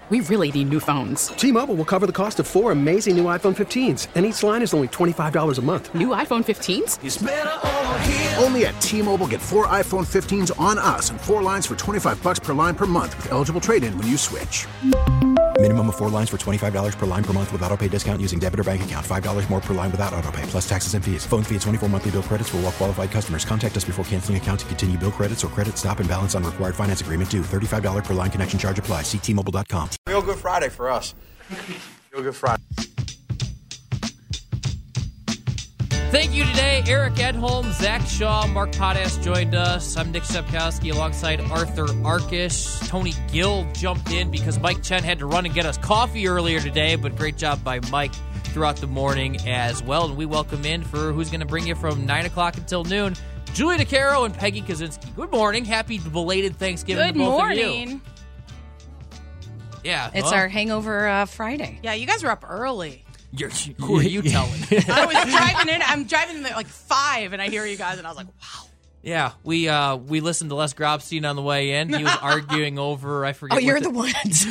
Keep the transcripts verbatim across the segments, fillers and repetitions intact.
we really need new phones. T-Mobile will cover the cost of four amazing new iPhone fifteens, and each line is only twenty-five dollars a month. New iPhone fifteens? It's better over here. Only at T-Mobile, get four iPhone fifteens on us and four lines for twenty-five dollars per line per month with eligible trade-in when you switch. Minimum of four lines for twenty-five dollars per line per month with autopay discount using debit or bank account. five dollars more per line without autopay, plus taxes and fees. Phone fee at twenty-four monthly bill credits for well-qualified customers. Contact us before canceling account to continue bill credits or credit stop and balance on required finance agreement due. thirty-five dollars per line connection charge applies. See T Mobile dot com. Real Good Friday for us. Real Good Friday. Thank you today, Eric Edholm, Zach Shaw, Mark Potash joined us. I'm Nick Shepkowski alongside Arthur Arkish. Tony Gill jumped in because Mike Chen had to run and get us coffee earlier today, but great job by Mike throughout the morning as well. And we welcome in for who's going to bring you from nine o'clock until noon, Julie DeCaro and Peggy Kaczynski. Good morning. Happy belated Thanksgiving Good to both morning. of you. Yeah. It's well, our hangover uh, Friday. Yeah, you guys were up early. You're, who are you telling? I was driving in. I'm driving in at like five, and I hear you guys, and I was like, wow. Yeah, we uh, we listened to Les Grobstein on the way in. He was arguing over, I forget. Oh, you're what the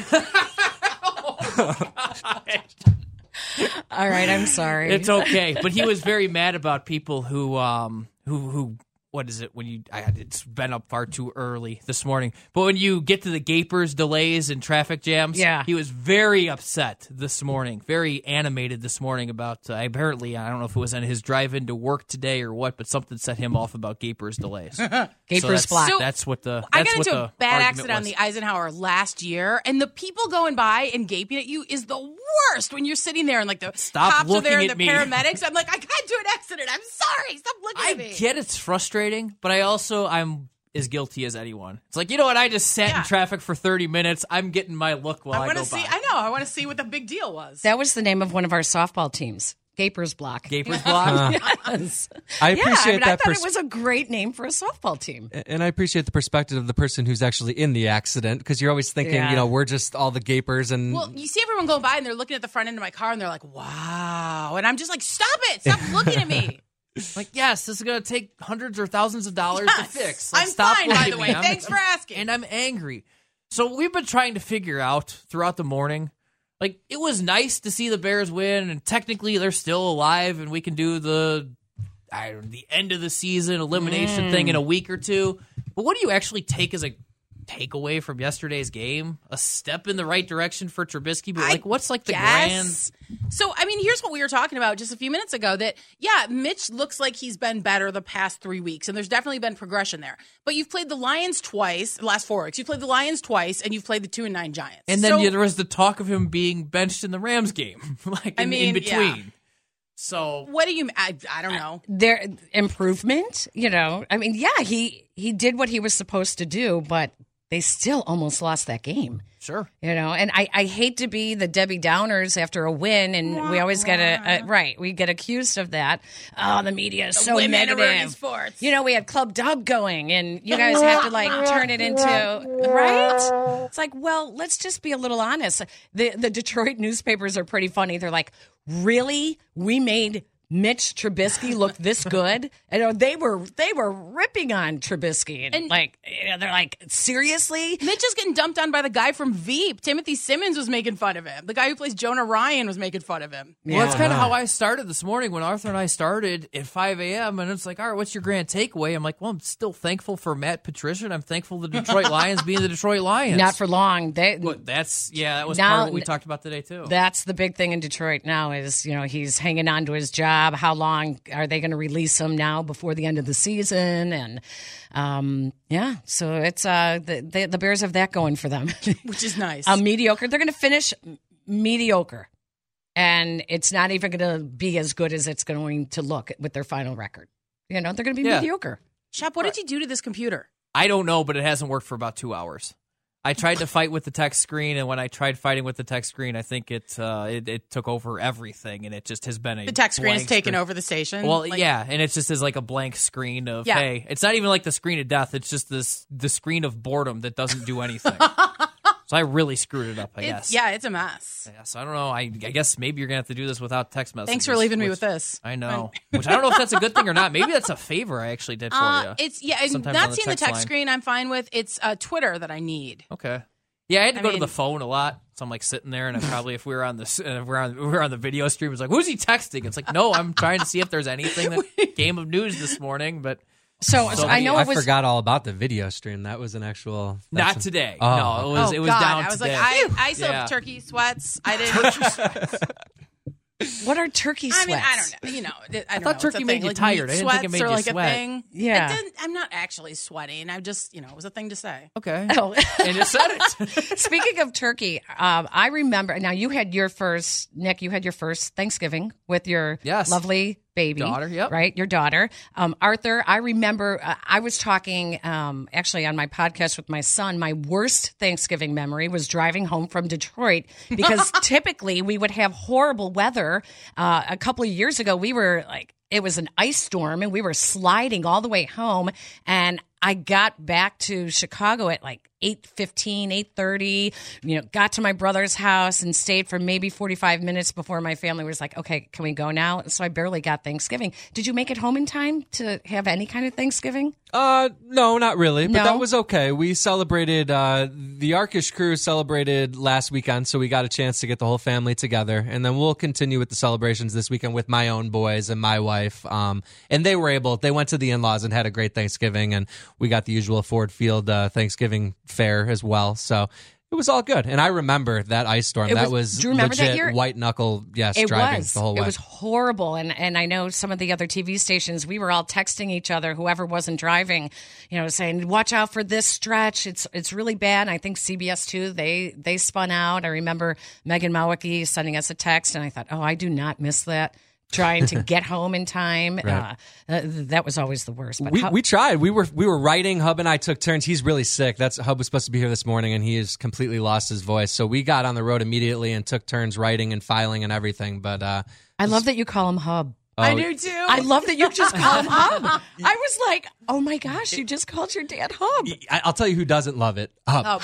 ones. All right, I'm sorry. It's okay, but he was very mad about people who um who who what is it when you I, it's been up far too early this morning. But when you get to the gapers, delays, and traffic jams, yeah. he was very upset this morning, very animated this morning about uh, apparently I don't know if it was on his drive into work today or what, but something set him off about gapers delays. Gapers so that's, block. So that's what the that's I got what into the a bad argument accident on was. the Eisenhower last year, and the people going by and gaping at you is the worst when you're sitting there and like the Stop cops are there and looking the at me. paramedics. I'm like, I got into an accident. I'm sorry. Stop looking I at me. get it's frustrating, but I also I'm as guilty as anyone. It's like, you know what? I just sat Yeah. in traffic for thirty minutes. I'm getting my look while I, I want go to see. by. I know. I want to see what the big deal was. That was the name of one of our softball teams. Gapers Block. Gapers Block. Yes. I yeah, appreciate I mean, that. I thought pers- it was a great name for a softball team. and I appreciate the perspective of the person who's actually in the accident, because you're always thinking, Yeah. you know, we're just all the gapers and Well, you see everyone going by and they're looking at the front end of my car and they're like, wow. And I'm just like, stop it. Stop looking at me. Like, yes, this is going to take hundreds or thousands of dollars Yes. to fix. Like, I'm stop fine, by looking the at way. me. I'm- Thanks for asking. And I'm angry. So we've been trying to figure out throughout the morning, like, it was nice to see the Bears win, and technically they're still alive, and we can do the I don't know, the end of the season elimination Mm. thing in a week or two. But what do you actually take as a takeaway from yesterday's game? A step in the right direction for Trubisky, but like, what's like the Yes. grand? So, I mean, here's what we were talking about just a few minutes ago that, yeah, Mitch looks like he's been better the past three weeks, and there's definitely been progression there. But you've played the Lions twice, the last four weeks. You've played the Lions twice, and you've played the two and nine Giants. And then so, yeah, there was the talk of him being benched in the Rams game, like I in, mean, in between. yeah. So what do you, I, I don't know. There improvement, you know. I mean, yeah, he he did what he was supposed to do, but they still almost lost that game. Sure. You know, and I, I hate to be the Debbie Downers after a win, and we always get a, a right. We get accused of that. Oh, the media is The so women negative. are running sports. You know, we had Club Dub going, and you guys have to like turn it into right. It's like, well, let's just be a little honest. The the Detroit newspapers are pretty funny. They're like, really, we made Mitch Trubisky looked this good. You know, they were they were ripping on Trubisky, and, And- like you know, they're like, seriously? Mitch is getting dumped on by the guy from Veep. Timothy Simmons was making fun of him. The guy who plays Jonah Ryan was making fun of him. Well, that's kind of how I started this morning when Arthur and I started at five a.m. And it's like, all right, what's your grand takeaway? I'm like, well, I'm still thankful for Matt Patricia. And I'm thankful the Detroit Lions being the Detroit Lions. Not for long. They, Well, that's, yeah, that was Now- part of what we talked about today, too. That's the big thing in Detroit now is, you know, he's hanging on to his job. How long are they going to release him now before the end of the season? And, um, yeah, so it's uh, the, the, the Bears have that going for them. Which is nice. A mediocre. They're going to finish mediocre. And it's not even going to be as good as it's going to look with their final record. You know, they're going to be Yeah. mediocre. Shep, what did you do to this computer? I don't know, but it hasn't worked for about two hours. I tried to fight with the text screen, and when I tried fighting with the text screen, I think it uh, it, it took over everything, and it just has been a The text screen has blank taken screen. over the station. Well, Like- yeah, and it's just as like a blank screen of, Yeah. hey, it's not even like the screen of death. It's just this the screen of boredom that doesn't do anything. So I really screwed it up, I It's, guess. yeah, it's a mess. Yeah, so I don't know. I, I guess maybe you're going to have to do this without text messages. Thanks for leaving me which- with this. I know. Which I don't know if that's a good thing or not. Maybe that's a favor I actually did for Uh, you. it's yeah, and Sometimes on not the seeing the text text line. screen. I'm fine with. It's uh, Twitter that I need. Okay. Yeah, I had to I go to mean- the phone a lot. So I'm like sitting there, and I probably if we were on the uh, if we were on we were on the video stream, it's like, who's he texting? It's like, no, I'm trying to see if there's anything that came of news this morning, but. So, so I know I it was. forgot all about the video stream. That was an actual. Not an, today. Oh. No, it was oh, it was God. down I was today. like, I, I still Yeah. have turkey sweats. I didn't. What are turkey I sweats? mean, I don't know. You know, I, don't thought know. It's a turkey thing. made you like tired. meat I didn't think it sweats made are you like sweat. a thing. Yeah. It didn't, I'm not actually sweating. I just, you know, it was a thing to say. Okay. Oh. And you said it. Speaking of turkey, um, I remember. Now you had your first, Nick. You had your first Thanksgiving with your Yes. lovely baby, Daughter, yep. right? Your daughter, um, Arthur. I remember. Uh, I was talking um, actually on my podcast with my son. My worst Thanksgiving memory was driving home from Detroit because typically we would have horrible weather. Uh, a couple of years ago, we were like. It was an ice storm and we were sliding all the way home. And I got back to Chicago at like eight fifteen, eight thirty, you know, got to my brother's house and stayed for maybe forty-five minutes before my family was like, okay, can we go now? So I barely got Thanksgiving. Did you make it home in time to have any kind of Thanksgiving? Uh, no, not really. But No? that was okay. We celebrated. Uh, the Arkish crew celebrated last weekend, so we got a chance to get the whole family together, and then we'll continue with the celebrations this weekend with my own boys and my wife. Um, and they were able. They went to the in-laws and had a great Thanksgiving, and we got the usual Ford Field uh, Thanksgiving fare as well. So. It was all good, and I remember that ice storm. It that was- was do you remember that legit year? white knuckle. Yes, It driving was. the whole way. It was horrible, and and I know some of the other T V stations. We were all texting each other, whoever wasn't driving, you know, saying, "Watch out for this stretch. It's it's really bad." And I think C B S too. They they spun out. I remember Megan Mawicki sending us a text, and I thought, "Oh, I do not miss that." Trying to get home in time. Right. Uh, uh, that was always the worst. But we how- we tried. We were we were writing. Hub and I took turns. He's really sick. That's Hub was supposed to be here this morning, and he has completely lost his voice. So we got on the road immediately and took turns writing and filing and everything. But uh, I love that you call him Hub. I oh, do too. I love that you just call him Hub. I was like, oh my gosh, you just called your dad Hub. I- I'll tell you who doesn't love it. Hub.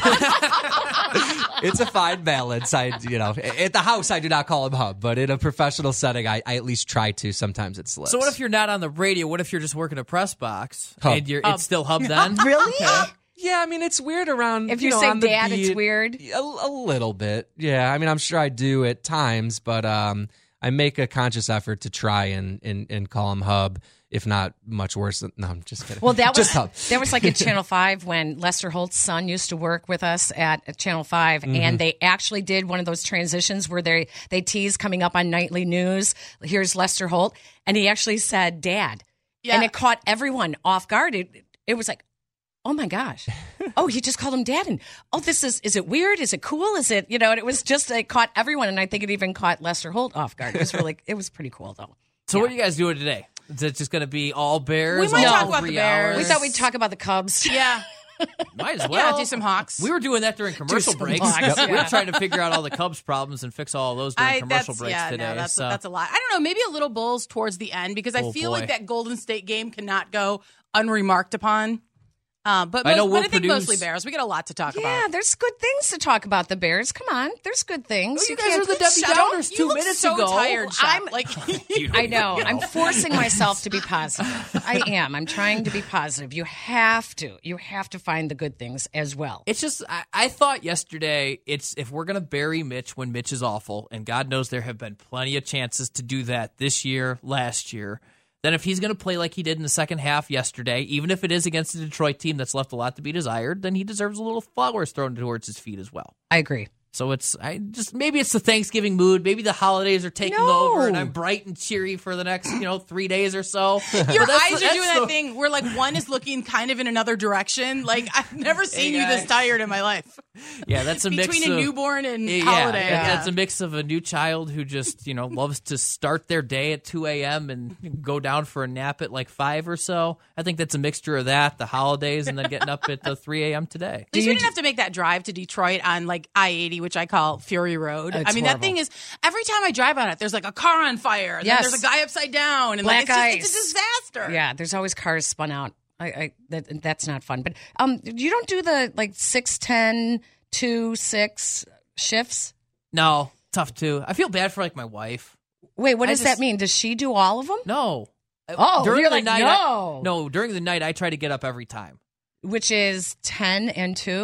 It's a fine balance. I, you know, at the house I do not call him Hub, but in a professional setting, I, I at least try to. Sometimes it slips. So what if you're not on the radio? What if you're just working a press box Hub. and you're it's still Hub then? Really? Yeah, I mean it's weird around. If you you know, say on the dad, it's beat. weird. A, a little bit, yeah. I mean, I'm sure I do at times, but um, I make a conscious effort to try and and, and call him Hub, if not much worse. Than, no, I'm just kidding. Well, that was just Hub. that was like at Channel Five when Lester Holt's son used to work with us at, at Channel Five, Mm-hmm. and they actually did one of those transitions where they they tease coming up on nightly news. Here's Lester Holt, and he actually said "Dad," Yeah. and it caught everyone off guard. It, it was like, oh my gosh, oh, he just called him Dad, and oh, this is is it weird? Is it cool? Is it, you know? And it was just it caught everyone, and I think it even caught Lester Holt off guard. It was really it was pretty cool though. So what are you guys doing today? Is it just going to be all Bears? We might all talk about three the Bears. hours? We thought we'd talk about the Cubs. Yeah. Might as well Yeah, do some Hawks. We were doing that during commercial some breaks. Hawks, We were yeah. trying to figure out all the Cubs problems and fix all those during I, commercial that's, breaks yeah, today. No, that's, so. that's a lot. I don't know. Maybe a little Bulls towards the end because I Oh, feel boy. like that Golden State game cannot go unremarked upon. Uh, but I know most, we'll but I think produce- mostly Bears. We got a lot to talk Yeah, about. there's good things to talk about the Bears. Come on, there's good things. Oh, you guys can't- are the Debbie Shut Downers up. two You look minutes so ago. tired, Shep. I'm like I know. I'm forcing myself to be positive. I am. I'm trying to be positive. You have to. You have to find the good things as well. It's just I, I thought yesterday it's if we're gonna bury Mitch when Mitch is awful, and God knows there have been plenty of chances to do that this year, last year. Then if he's gonna play like he did in the second half yesterday, even if it is against a Detroit team that's left a lot to be desired, then he deserves a little flowers thrown towards his feet as well. I agree. So it's I just maybe it's the Thanksgiving mood. Maybe the holidays are taking No. over, and I'm bright and cheery for the next you know three days or so. your But that's eyes the- are doing that's that the- thing where like one is looking kind of in another direction. Like I've never seen you this guys. tired in my life. Yeah, that's a mix Between a of, newborn and Yeah, holiday. that- Yeah. that's a mix of a new child who just you know loves to start their day at two a.m. and go down for a nap at like five or so. I think that's a mixture of that, the holidays, and then getting up at the three a.m. today. At least we didn't have to make that drive to Detroit on like I eighty, which I call Fury Road. It's I mean, that horrible. thing is every time I drive on it, there's like a car on fire. And Yes. then there's a guy upside down, and Black like it's, ice. just, it's a disaster. Yeah, there's always cars spun out. I, I that that's not fun. But um, you don't do the like six, ten, two, six shifts. No, tough too. I feel bad for like my wife. Wait, what I does just- that mean? Does she do all of them? No. Oh, during you're the like, night, no. I, no, during the night I try to get up every time. Which is ten and two.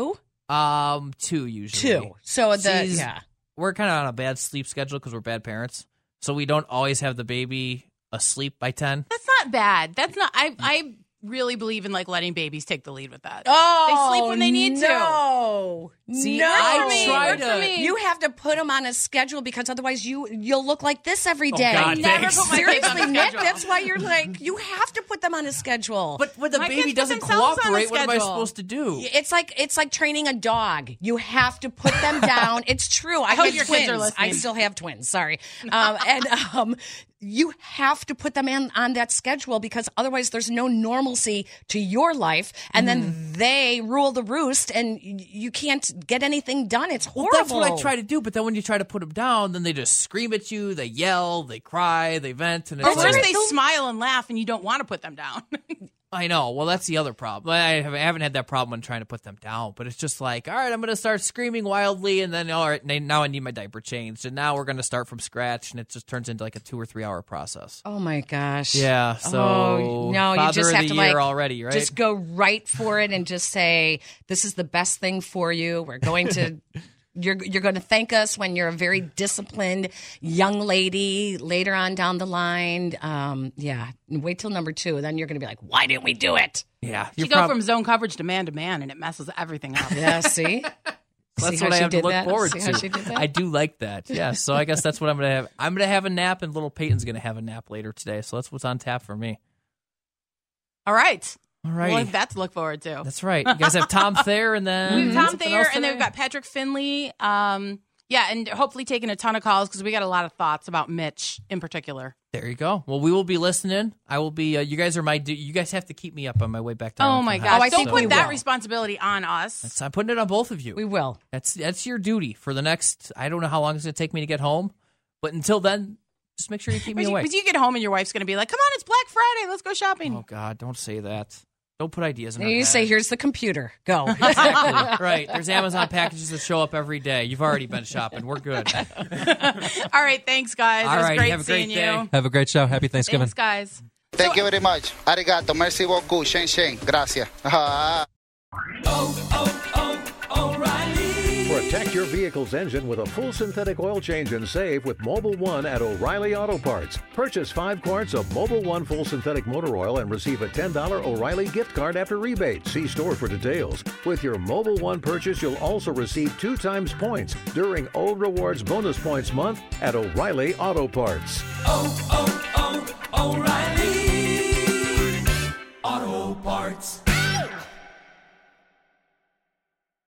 Um, two usually. Two. So the She's- yeah. We're kind of on a bad sleep schedule because we're bad parents, so we don't always have the baby asleep by ten. That's not bad. That's not. I I really believe in like letting babies take the lead with that. Oh, they sleep when they need to. no. See, no. I Works for me. try Works for to- me. You have to put them on a schedule because otherwise you you'll look like this every day. God, Never thanks. put my kids on Seriously, a Nick, schedule. that's why you're like you have to put them on a schedule. But when the My baby kids put doesn't themselves on a cooperate, what am I schedule. supposed to do? It's like it's like training a dog. You have to put them down. It's true. I, hope had your twins. kids are listening. I still have twins. Sorry, um, and um, you have to put them in on that schedule because otherwise there's no normalcy to your life, and then they rule the roost, and y- you can't get anything done. It's Well, horrible. that's what I try to do, but then when you try to put them down, then they just scream at you, they yell, they cry, they vent, and it's Or worse, like, they smile and laugh, and you don't want to put them down. I know. Well, that's the other problem. I haven't, I haven't had that problem when trying to put them down, but it's just like, all right, I'm going to start screaming wildly, and then, all right, now I need my diaper changed, and now we're going to start from scratch, and it just turns into like a two or three hour process. Oh my gosh. Yeah, so oh, no, you father just of have the to year like already, right? just go right for it and just say, "This is the best thing for you. We're going to." You're you're going to thank us when you're a very disciplined young lady later on down the line. Um, yeah, wait till number two, then you're going to be like, "Why didn't we do it?" yeah, You you're go prob- from zone coverage to man to man, and it messes everything up. Yeah, see, That's See what how I she have to did look that? forward See to. how she did that? I do like that. Yeah. So I guess that's what I'm gonna have. I'm gonna have a nap, and little Peyton's gonna have a nap later today. So that's what's on tap for me. All right. All We'll right. have that to look forward to. That's right. You guys have Tom Thayer, and then We have Tom something Thayer, else and then today? we've got Patrick Finley. Um, yeah, and hopefully taking a ton of calls because we got a lot of thoughts about Mitch in particular. There you go. Well, we will be listening. I will be. Uh, you guys are my. Du- you guys have to keep me up on my way back down. Oh from my the gosh! house. I Don't think put we that will. responsibility on us. That's- I'm putting it on both of you. We will. That's that's your duty for the next. I don't know how long it's going to take me to get home, but until then, just make sure you keep me Because you, away. 'cause you get home and your wife's going to be like, "Come on, it's Black Friday. Let's go shopping." Oh God! Don't say that. Don't put ideas in And our you head. say, "Here's the computer. Go." Exactly. Right. There's Amazon packages that show up every day. You've already been shopping. We're good. All right, thanks, guys. All it was right, great have a great seeing day. you. Have a great show. Happy Thanksgiving. Thanks, guys. Thank you very much. Arigato. Merci beaucoup. Shen shen. Gracias. Protect your vehicle's engine with a full synthetic oil change and save with Mobile One at O'Reilly Auto Parts. Purchase five quarts of Mobile One full synthetic motor oil and receive a ten dollars O'Reilly gift card after rebate. See store for details. With your Mobile One purchase, you'll also receive two times points during O Rewards Bonus Points Month at O'Reilly Auto Parts. Oh, oh,